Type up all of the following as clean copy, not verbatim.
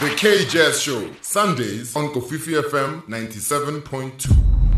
The K-Jazz Show, Sundays on Kofifi FM 97.2.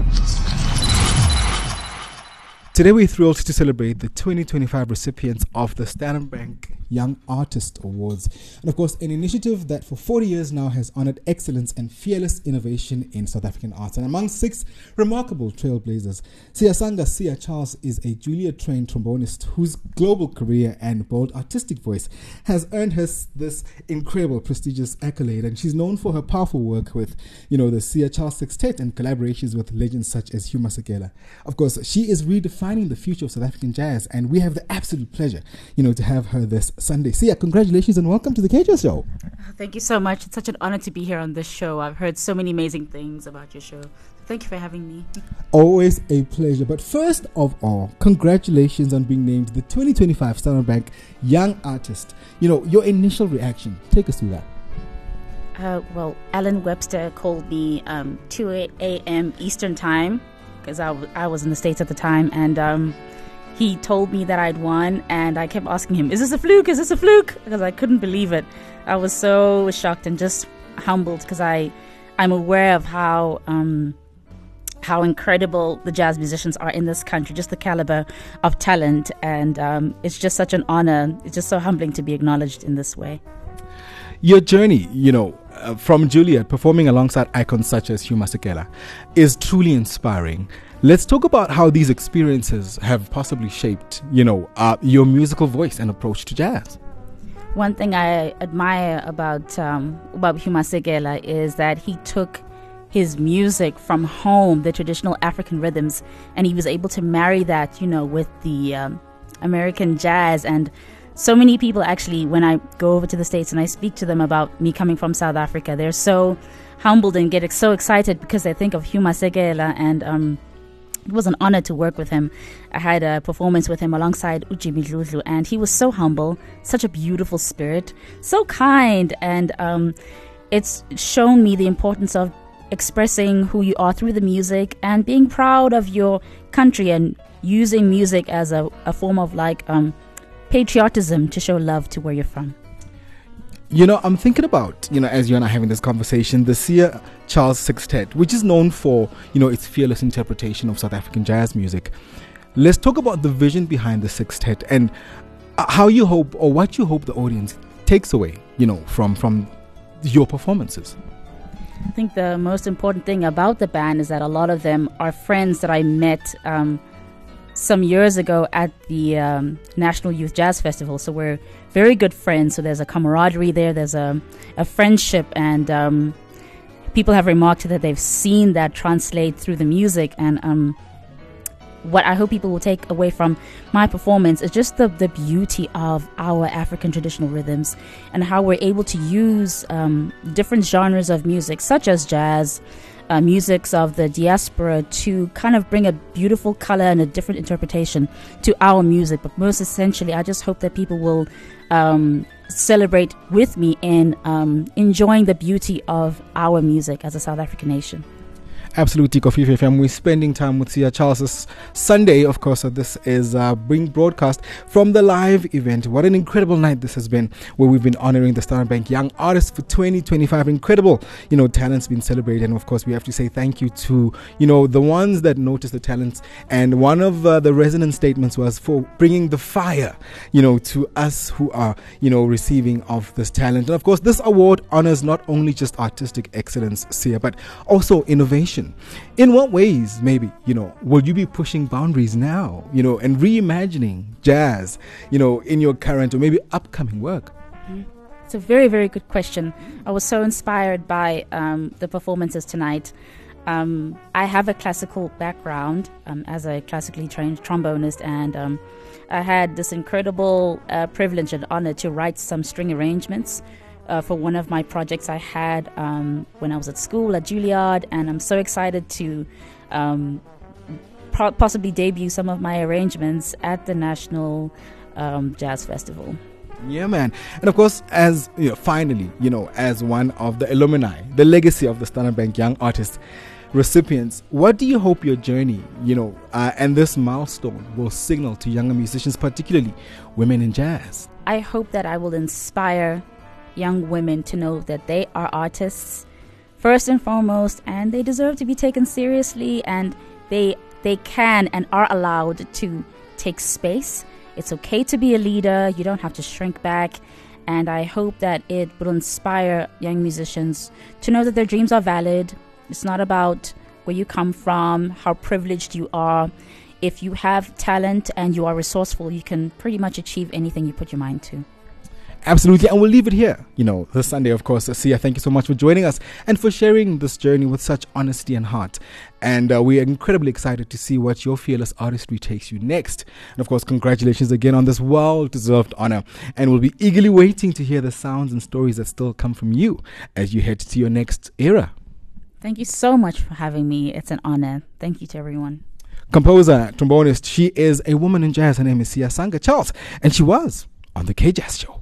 Today we're thrilled to celebrate the 2025 recipients of the Standard Bank Young Artist Awards. And of course, an initiative that for 40 years now has honored excellence and fearless innovation in South African arts. And among 6 remarkable trailblazers, Siyasanga Sia Charles is a Juilliard-trained trombonist whose global career and bold artistic voice has earned her this incredible, prestigious accolade. And she's known for her powerful work with, the Sia Charles Sextet and collaborations with legends such as Hugh Masekela. Of course, she is redefining the future of South African jazz, and we have the absolute pleasure, to have her this Sunday. Sia, congratulations and welcome to the KJ Show. Thank you so much. It's such an honor to be here on this show. I've heard so many amazing things about your show. Thank you for having me. Always a pleasure. But first of all, congratulations on being named the 2025 Standard Bank Young Artist. Your initial reaction. Take us through that. Well, Alan Webster called me 2 a.m. Eastern Time because I was in the States at the time, and he told me that I'd won, and I kept asking him, is this a fluke? Is this a fluke? Because I couldn't believe it. I was so shocked and just humbled because I'm aware of how incredible the jazz musicians are in this country, just the caliber of talent, and it's just such an honor. It's just so humbling to be acknowledged in this way. Your journey, from Juilliard, performing alongside icons such as Hugh Masekela, is truly inspiring. Let's talk about how these experiences have possibly shaped, your musical voice and approach to jazz. One thing I admire about Hugh Masekela is that he took his music from home, the traditional African rhythms, and he was able to marry that, with the American jazz. And so many people actually, when I go over to the States and I speak to them about me coming from South Africa, they're so humbled and get so excited because they think of Hugh Masekela, and it was an honor to work with him. I had a performance with him alongside Ujimi Dludlu, and he was so humble, such a beautiful spirit, so kind, and it's shown me the importance of expressing who you are through the music and being proud of your country and using music as a form of patriotism to show love to where you're from. I'm thinking about, as you and I are having this conversation, the Sia Charles Sextet, which is known for, its fearless interpretation of South African jazz music. Let's talk about the vision behind the sextet and how you hope, or what you hope the audience takes away, from your performances. I think the most important thing about the band is that a lot of them are friends that I met some years ago at the National Youth Jazz Festival. So we're very good friends. So there's a camaraderie there. There's a friendship, and people have remarked that they've seen that translate through the music. And what I hope people will take away from my performance is just the beauty of our African traditional rhythms and how we're able to use different genres of music, such as jazz, musics of the diaspora, to kind of bring a beautiful color and a different interpretation to our music. But most essentially, I just hope that people will celebrate with me in enjoying the beauty of our music as a South African nation. Absolutely, Kofifi FM. We're spending time with Sia Charles this Sunday, of course. So this is being broadcast from the live event. What an incredible night this has been, where we've been honoring the Standard Bank Young Artists for 2025. Incredible, talents being celebrated. And of course, we have to say thank you to, the ones that noticed the talents. And one of the resonant statements was for bringing the fire, to us who are, receiving of this talent. And of course, this award honors not only just artistic excellence, Sia, but also innovation. In what ways, maybe, will you be pushing boundaries now, and reimagining jazz, in your current or maybe upcoming work? It's a very, very good question. I was so inspired by the performances tonight. I have a classical background as a classically trained trombonist, and I had this incredible privilege and honor to write some string arrangements for one of my projects I had when I was at school at Juilliard, and I'm so excited to possibly debut some of my arrangements at the National Jazz Festival. Yeah, man. And of course, as finally, as one of the alumni, the legacy of the Standard Bank Young Artists recipients, what do you hope your journey, and this milestone will signal to younger musicians, particularly women in jazz? I hope that I will inspire young women to know that they are artists first and foremost, and they deserve to be taken seriously, and they can and are allowed to take space. It's okay to be a leader. You don't have to shrink back. And I hope that it will inspire young musicians to know that their dreams are valid. It's not about where you come from, how privileged you are. If you have talent and you are resourceful, you can pretty much achieve anything you put your mind to. Absolutely, and we'll leave it here. This Sunday, of course. Sia, thank you so much for joining us and for sharing this journey with such honesty and heart. And we are incredibly excited to see what your fearless artistry takes you next. And of course, congratulations again on this well-deserved honor. And we'll be eagerly waiting to hear the sounds and stories that still come from you as you head to your next era. Thank you so much for having me. It's an honor. Thank you to everyone. Composer, trombonist, she is a woman in jazz. Her name is Sia Sanga Charles, and she was on the K-Jazz Show.